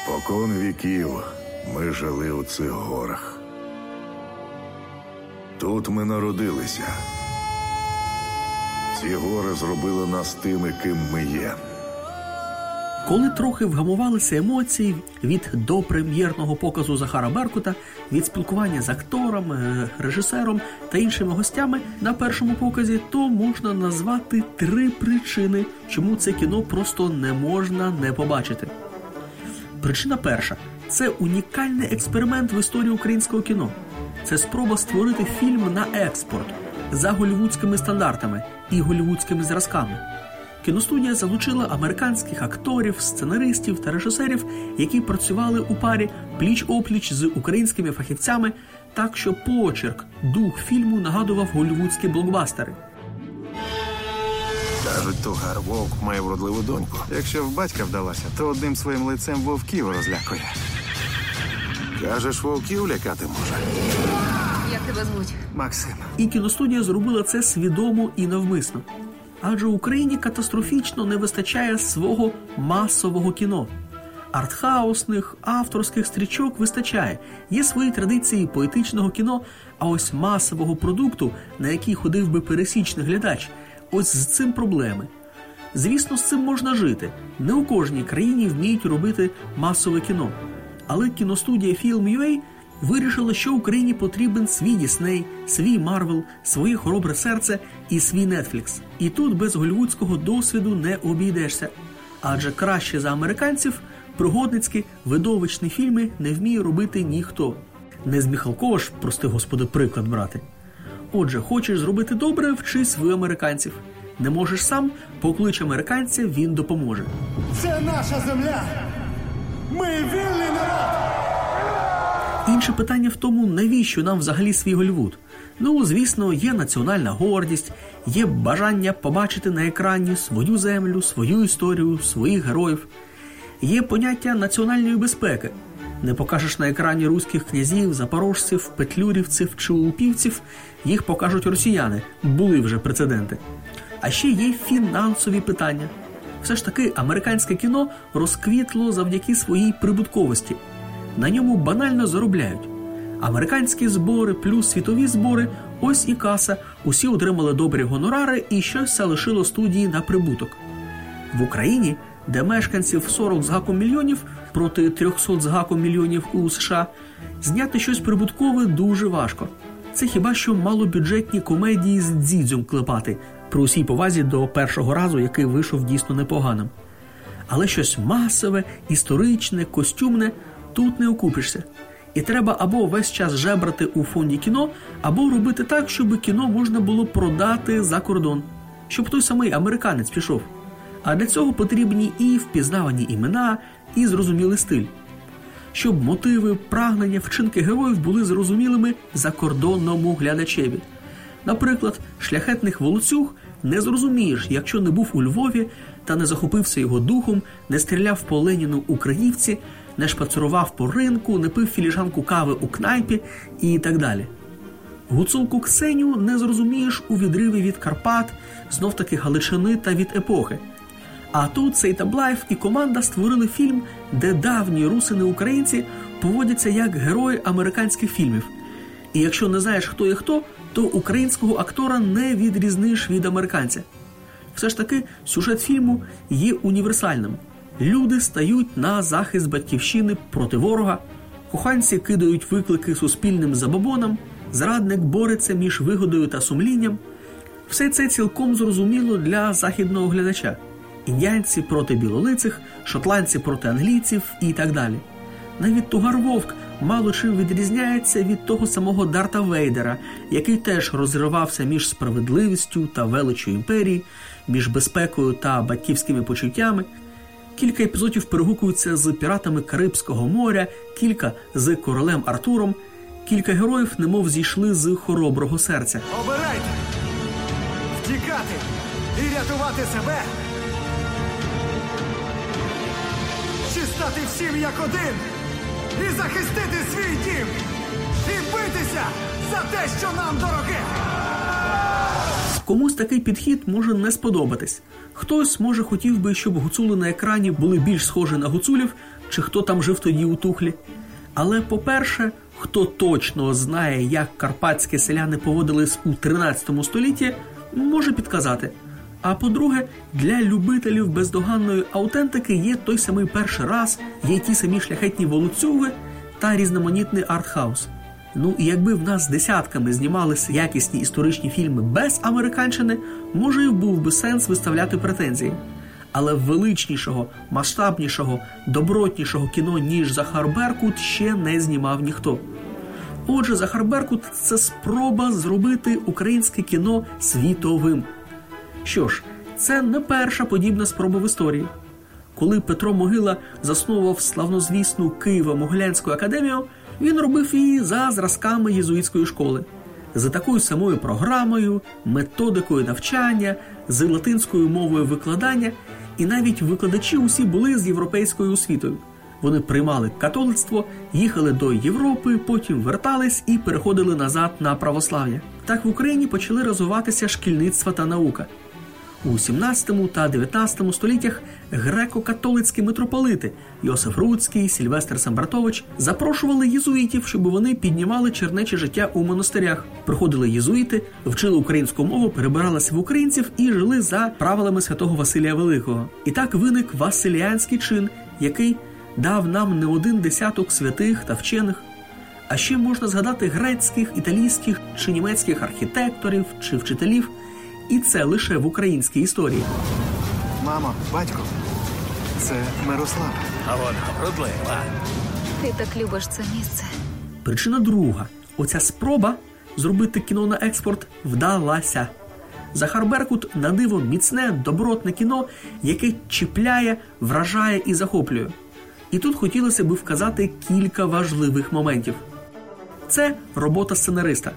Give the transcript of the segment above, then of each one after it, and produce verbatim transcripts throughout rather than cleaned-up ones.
Спокон віків ми жили у цих горах. Тут ми народилися. Ці гори зробили нас тими, ким ми є. Коли трохи вгамувалися емоції від допрем'єрного показу Захара Беркута, від спілкування з актором, режисером та іншими гостями на першому показі, то можна назвати три причини, чому це кіно просто не можна не побачити. Причина перша – це унікальний експеримент в історії українського кіно. Це спроба створити фільм на експорт за голлівудськими стандартами і голлівудськими зразками. Кіностудія залучила американських акторів, сценаристів та режисерів, які працювали у парі пліч-опліч з українськими фахівцями, так що почерк, дух фільму нагадував голлівудські блокбастери. Кажуть, Тугар вовк має вродливу доньку. Якщо в батька вдалося, то одним своїм лицем вовків розлякує. Кажеш, вовків лякати може? Як тебе звуть? Максим. І кіностудія зробила це свідомо і навмисно. Адже Україні катастрофічно не вистачає свого масового кіно. Артхаусних, авторських стрічок вистачає. Є свої традиції поетичного кіно, а ось масового продукту, на який ходив би пересічний глядач, ось з цим проблеми. Звісно, з цим можна жити. Не у кожній країні вміють робити масове кіно. Але кіностудія Film.ua вирішила, що Україні потрібен свій Дісней, свій Марвел, своє хоробре серце і свій Нетфлікс. І тут без голлівудського досвіду не обійдешся. Адже краще за американців пригодницькі, видовищні фільми не вміє робити ніхто. Не з Міхалкова ж, прости господи, приклад брати. Отже, хочеш зробити добре – вчись в американців. Не можеш сам – поклич американця, він допоможе. Це наша земля! Ми вільний народ! Інше питання в тому, навіщо нам взагалі свій Голлівуд. Ну, звісно, є національна гордість, є бажання побачити на екрані свою землю, свою історію, своїх героїв. Є поняття національної безпеки. Не покажеш на екрані руських князів, запорожців, петлюрівців чи улупівців, їх покажуть росіяни. Були вже прецеденти. А ще є фінансові питання. Все ж таки, американське кіно розквітло завдяки своїй прибутковості. На ньому банально заробляють. Американські збори плюс світові збори – ось і каса, усі отримали добрі гонорари і щось залишило студії на прибуток. В Україні, де мешканців сорок з гаком мільйонів проти трьохсот з гаком мільйонів у США, зняти щось прибуткове дуже важко. Це хіба що малобюджетні комедії з дзідзьом клепати, при усій повазі до першого разу, який вийшов дійсно непоганим. Але щось масове, історичне, костюмне – тут не окупишся. І треба або весь час жебрати у фонді кіно, або робити так, щоб кіно можна було продати за кордон. Щоб той самий американець пішов. А для цього потрібні і впізнавані імена, і зрозумілий стиль. Щоб мотиви, прагнення, вчинки героїв були зрозумілими закордонному глядачеві. Наприклад, шляхетних волоцюг не зрозумієш, якщо не був у Львові та не захопився його духом, не стріляв по Леніну у Криївці, не шпацурував по ринку, не пив філіжанку кави у кнайпі і так далі. Гуцулку Ксеню не зрозумієш у відриві від Карпат, знов-таки Галичини та від епохи. А тут Сейтаблаєв і команда створили фільм, де давні русини-українці поводяться як герої американських фільмів. І якщо не знаєш, хто є хто, то українського актора не відрізниш від американця. Все ж таки, сюжет фільму є універсальним. Люди стають на захист батьківщини проти ворога, коханці кидають виклики суспільним забобонам, зрадник бореться між вигодою та сумлінням. Все це цілком зрозуміло для західного глядача. Індіанці проти білолицих, шотландці проти англійців і так далі. Навіть Тугар Вовк мало чим відрізняється від того самого Дарта Вейдера, який теж розривався між справедливістю та величчю імперії, між безпекою та батьківськими почуттями. Кілька епізодів перегукуються з піратами Карибського моря, кілька з королем Артуром, кілька героїв немов зійшли з хороброго серця. Обирайте! Втікати і рятувати себе! Чи стати всім як один і захистити свій дім! І битися за те, що нам дороге! Комусь такий підхід може не сподобатись. Хтось, може, хотів би, щоб гуцули на екрані були більш схожі на гуцулів, чи хто там жив тоді у Тухлі. Але, по-перше, хто точно знає, як карпатські селяни поводились у тринадцятому столітті, може підказати. А по-друге, для любителів бездоганної аутентики є той самий перший раз, є ті самі шляхетні волоцюги та різноманітний артхаус. Ну і якби в нас десятками знімалися якісні історичні фільми без американщини, може і був би сенс виставляти претензії. Але величнішого, масштабнішого, добротнішого кіно, ніж Захар Беркут, ще не знімав ніхто. Отже, Захар Беркут – це спроба зробити українське кіно світовим. Що ж, це не перша подібна спроба в історії. Коли Петро Могила засновував славнозвісну Києво-Могилянську академію, він робив її за зразками єзуїтської школи. За такою самою програмою, методикою навчання, з латинською мовою викладання, і навіть викладачі усі були з європейською освітою. Вони приймали католицтво, їхали до Європи, потім вертались і переходили назад на православ'я. Так в Україні почали розвиватися шкільництво та наука. У сімнадцятому та дев'ятнадцятому століттях греко-католицькі митрополити Йосиф Руцький, Сільвестр Самбратович запрошували єзуїтів, щоб вони піднімали чернече життя у монастирях. Приходили єзуїти, вчили українську мову, перебиралися в українців і жили за правилами святого Василія Великого. І так виник Василіанський чин, який дав нам не один десяток святих та вчених. А ще можна згадати грецьких, італійських чи німецьких архітекторів чи вчителів. І це лише в українській історії. Мамо, батько, це Мирослава. А вона вродлива. Ти так любиш це місце. Причина друга. Оця спроба зробити кіно на експорт вдалася. Захар Беркут на диво міцне, добротне кіно, яке чіпляє, вражає і захоплює. І тут хотілося б вказати кілька важливих моментів. Це робота сценариста.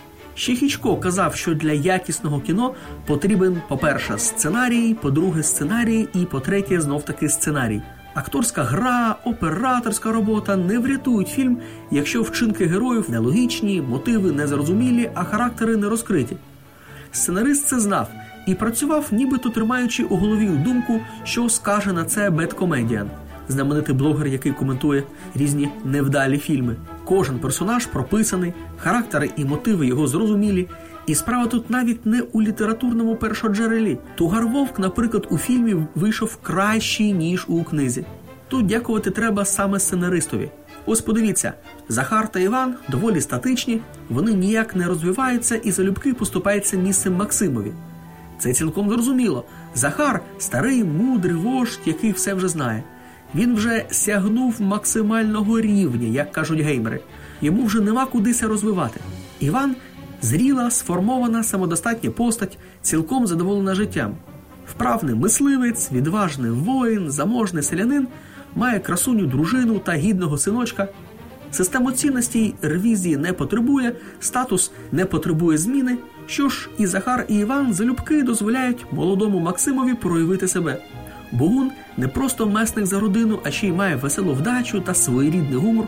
Ще Хічко казав, що для якісного кіно потрібен, по-перше, сценарій, по-друге, сценарій і, по-третє, знов-таки сценарій. Акторська гра, операторська робота не врятують фільм, якщо вчинки героїв нелогічні, мотиви незрозумілі, а характери не розкриті. Сценарист це знав і працював, нібито тримаючи у голові думку, що скаже на це Бедкомедіан, знаменитий блогер, який коментує різні невдалі фільми. Кожен персонаж прописаний, характери і мотиви його зрозумілі. І справа тут навіть не у літературному першоджерелі. Тугар Вовк, наприклад, у фільмі вийшов кращий, ніж у книзі. Тут дякувати треба саме сценаристові. Ось подивіться, Захар та Іван доволі статичні, вони ніяк не розвиваються і залюбки поступаються місцем Максимові. Це цілком зрозуміло. Захар – старий, мудрий вождь, який все вже знає. Він вже сягнув максимального рівня, як кажуть геймери. Йому вже нема кудися розвивати. Іван – зріла, сформована, самодостатня постать, цілком задоволена життям. Вправний мисливець, відважний воїн, заможний селянин, має красуню дружину та гідного синочка. Систему цінностей ревізії не потребує, статус не потребує зміни. Що ж, і Захар, і Іван залюбки дозволяють молодому Максимові проявити себе. Богун не просто месник за родину, а ще й має веселу вдачу та своєрідний гумор.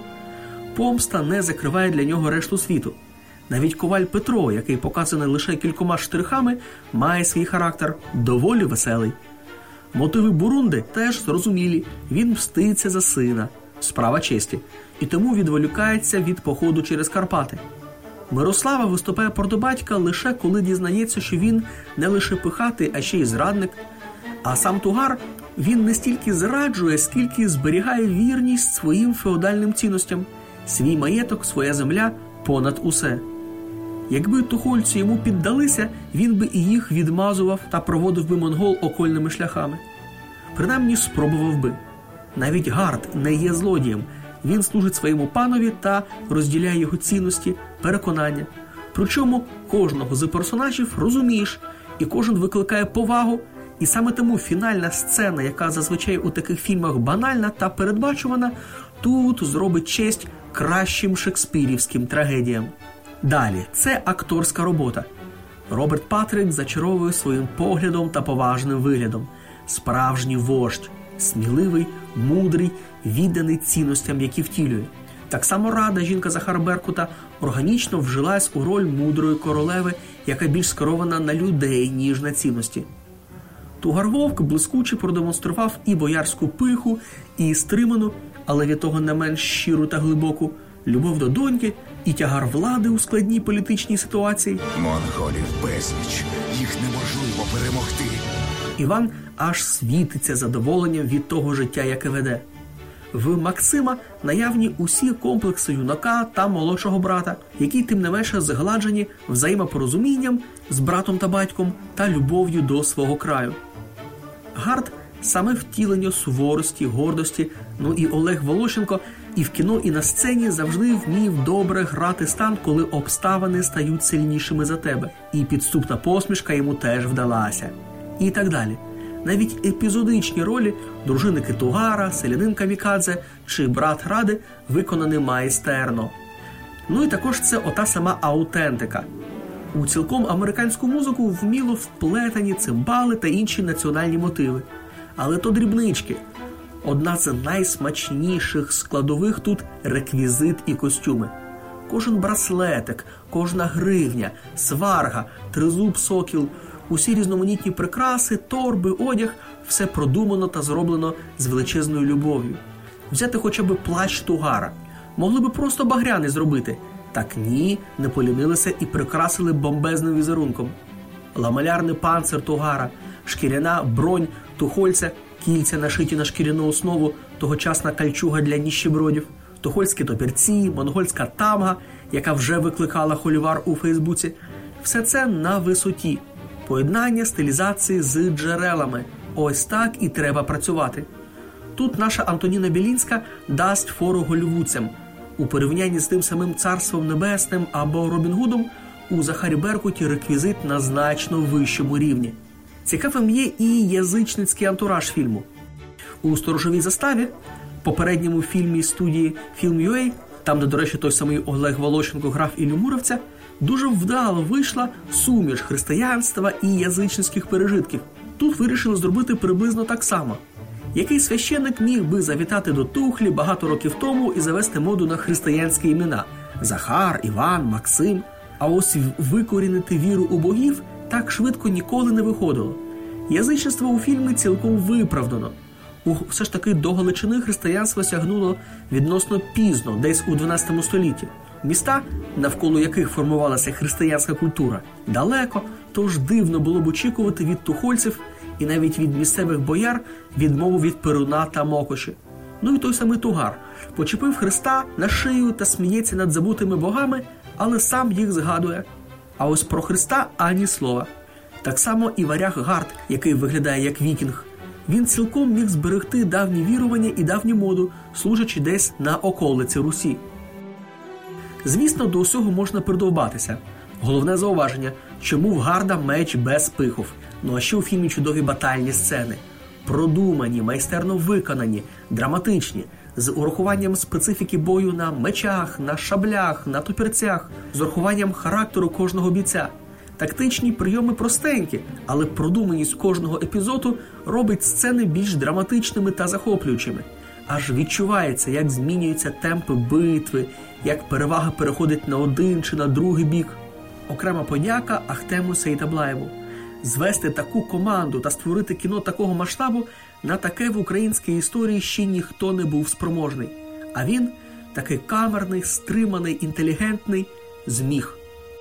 Помста не закриває для нього решту світу. Навіть коваль Петро, який показаний лише кількома штрихами, має свій характер доволі веселий. Мотиви Бурунди теж зрозумілі. Він мститься за сина. Справа честі. І тому відволікається від походу через Карпати. Мирослава виступає проти батька лише коли дізнається, що він не лише пихатий, а ще й зрадник. А сам Тугар, він не стільки зраджує, скільки зберігає вірність своїм феодальним цінностям. Свій маєток, своя земля понад усе. Якби тухольці йому піддалися, він би і їх відмазував та проводив би монгол окольними шляхами. Принаймні спробував би. Навіть Гард не є злодієм. Він служить своєму панові та розділяє його цінності, переконання. Причому кожного з персонажів розумієш, і кожен викликає повагу. І саме тому фінальна сцена, яка зазвичай у таких фільмах банальна та передбачувана, тут зробить честь кращим шекспірівським трагедіям. Далі, це акторська робота. Роберт Патрик зачаровує своїм поглядом та поважним виглядом. Справжній вождь, сміливий, мудрий, відданий цінностям, які втілює. Так само Рада, жінка Захара Беркута, органічно вжилась у роль мудрої королеви, яка більш скерована на людей, ніж на цінності. Тугар-Вовк блискуче продемонстрував і боярську пиху, і стриману, але від того не менш щиру та глибоку, любов до доньки і тягар влади у складній політичній ситуації. Монголів безліч, їх неможливо перемогти. Іван аж світиться задоволенням від того життя, яке веде. В Максима наявні усі комплекси юнака та молодшого брата, які тим не менше згладжені взаємопорозумінням з братом та батьком та любов'ю до свого краю. Гард – саме втілення суворості, гордості, ну і Олег Волощенко і в кіно, і на сцені завжди вмів добре грати стан, коли обставини стають сильнішими за тебе. І підступна посмішка йому теж вдалася. І так далі. Навіть епізодичні ролі дружинники Тугара, селянин Камікадзе чи брат Ради виконані майстерно. Ну і також це ота сама аутентика. У цілком американську музику вміло вплетені цимбали та інші національні мотиви. Але то дрібнички. Одна з найсмачніших складових тут – реквізит і костюми. Кожен браслетик, кожна гривня, сварга, тризуб сокіл – усі різноманітні прикраси, торби, одяг – все продумано та зроблено з величезною любов'ю. Взяти хоча б плащ Тугара. Могли би просто багряний зробити. Так ні, не полінилися і прикрасили бомбезним візерунком. Ламелярний панцир Тугара, шкіряна бронь Тухольця, кільця нашиті на шкіряну основу, тогочасна кальчуга для ніщебродів, тухольські топірці, монгольська тамга, яка вже викликала холівар у Фейсбуці. Все це на висоті. Поєднання стилізації з джерелами. Ось так і треба працювати. Тут наша Антоніна Білінська дасть фору голлівудцям. У порівнянні з тим самим Царством Небесним або Робін Гудом у Захарі Беркуті реквізит на значно вищому рівні. Цікавим є і язичницький антураж фільму. У «Сторожовій заставі», попередньому фільмі студії Film.ua, там, де, до речі, той самий Олег Волощенко грав Іллю Муромця, дуже вдало вийшла суміш християнства і язичницьких пережитків. Тут вирішили зробити приблизно так само. Який священник міг би завітати до Тухлі багато років тому і завести моду на християнські імена – Захар, Іван, Максим. А ось викорінити віру у богів так швидко ніколи не виходило. Язичництво у фільмі цілком виправдано. У все ж таки до Галичини християнство сягнуло відносно пізно, десь у дванадцятому столітті. Міста, навколо яких формувалася християнська культура, далеко, тож дивно було б очікувати від тухольців і навіть від місцевих бояр відмову від Перуна та Мокоші. Ну і той самий Тугар почепив Христа на шию та сміється над забутими богами, але сам їх згадує. А ось про Христа ані слова. Так само і варяг Гард, який виглядає як вікінг. Він цілком міг зберегти давні вірування і давню моду, служачи десь на околиці Русі. Звісно, до усього можна придовбатися. Головне зауваження, чому в Гарда меч без пихов. Ну а ще у фільмі чудові батальні сцени. Продумані, майстерно виконані, драматичні, з урахуванням специфіки бою на мечах, на шаблях, на топірцях, з урахуванням характеру кожного бійця. Тактичні прийоми простенькі, але продуманість кожного епізоду робить сцени більш драматичними та захоплюючими. Аж відчувається, як змінюються темпи битви, як перевага переходить на один чи на другий бік. Окрема подяка Ахтему Сейтаблаєву. Звести таку команду та створити кіно такого масштабу, на таке в українській історії ще ніхто не був спроможний. А він, такий камерний, стриманий, інтелігентний, зміг.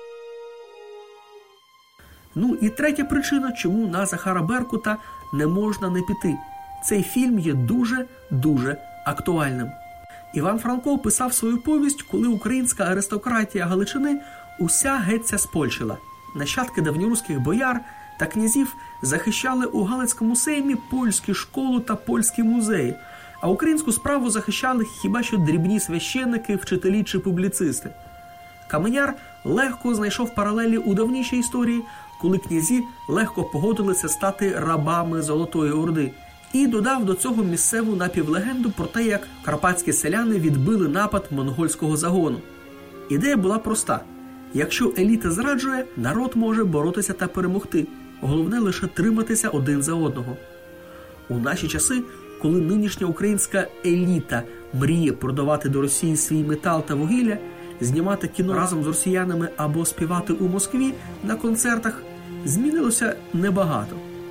Ну і третя причина, чому на Захара Беркута не можна не піти. Цей фільм є дуже-дуже актуальним. Іван Франко писав свою повість, коли українська аристократія Галичини уся гетця спольщила. Нащадки давньоруських бояр та князів захищали у Галицькому сеймі польські школи та польські музеї, а українську справу захищали хіба що дрібні священники, вчителі чи публіцисти. Каменяр легко знайшов паралелі у давнішій історії, коли князі легко погодилися стати рабами Золотої Орди, і додав до цього місцеву напівлегенду про те, як карпатські селяни відбили напад монгольського загону. Ідея була проста. Якщо еліта зраджує, народ може боротися та перемогти. Головне лише триматися один за одного. У наші часи, коли нинішня українська еліта мріє продавати до Росії свій метал та вугілля, знімати кіно разом з росіянами або співати у Москві на концертах, змінилося небагато.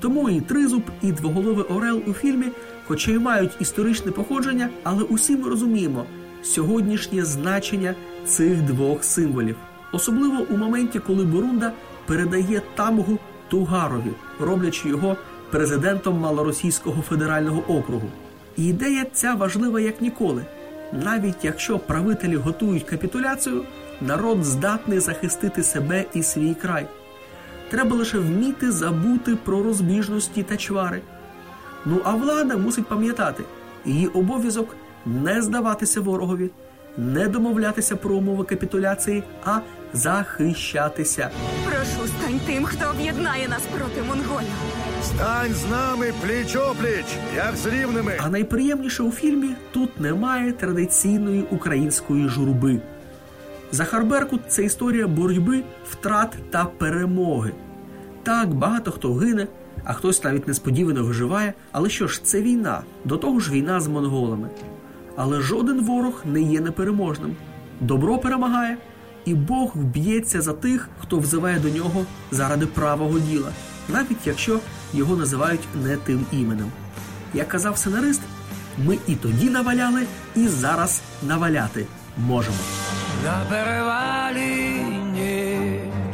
Тому і Тризуб, і Двоголовий Орел у фільмі, хоча й мають історичне походження, але усі ми розуміємо сьогоднішнє значення цих двох символів. Особливо у моменті, коли Бурунда передає тамгу Тугарові, роблячи його президентом Малоросійського федерального округу. І ідея ця важлива як ніколи. Навіть якщо правителі готують капітуляцію, народ здатний захистити себе і свій край. Треба лише вміти забути про розбіжності та чвари. Ну а влада мусить пам'ятати, її обов'язок не здаватися ворогові, не домовлятися про умови капітуляції, а захищатися. Прошу, стань тим, хто об'єднає нас проти монголів. Стань з нами пліч-опліч, як з рівними. А найприємніше у фільмі – тут немає традиційної української журби. Захар Беркут – це історія боротьби, втрат та перемоги. Так, багато хто гине, а хтось навіть несподівано виживає. Але що ж, це війна, до того ж війна з монголами. Але жоден ворог не є непереможним. Добро перемагає, і Бог вб'ється за тих, хто взиває до нього заради правого діла, навіть якщо його називають не тим іменем. Як казав сценарист, ми і тоді наваляли, і зараз наваляти можемо. На перевалі ніч,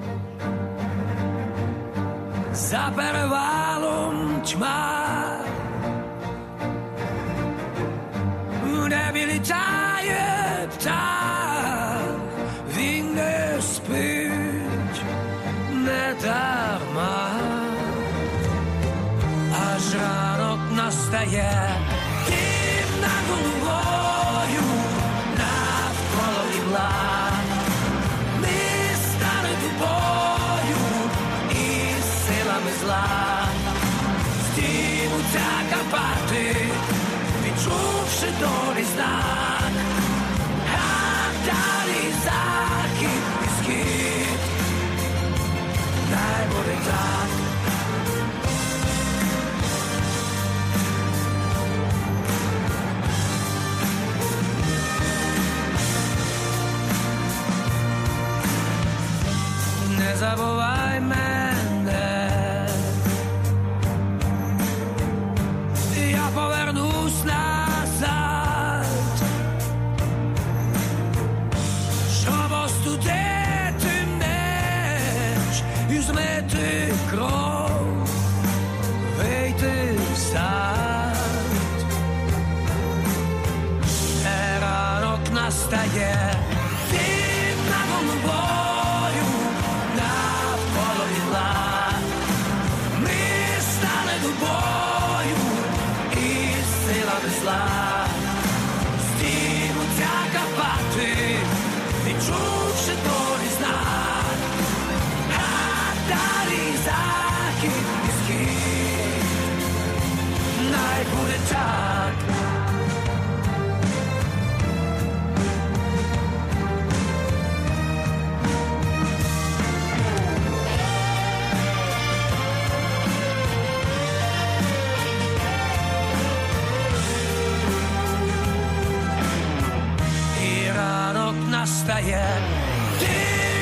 за перевалом тьма, в небі літає птах, він не спить, не дарма, аж ранок настає, дим над головою, навколо імла. Ми стали тобою і силами зла, здіймуться Карпати, відчувши долі знак, а далі захід і схід, най буде так. Не забувай мене, я повернусь назад, щоб остудити меч і змити кров, вийти в сад. Не ранок настає, дим над головою, навколо вітла. Ми стали тобою і силами зла, здіймуться Карпати, відчувши долі знак, а далі захід і схід, най буде так. І ранок настає, ти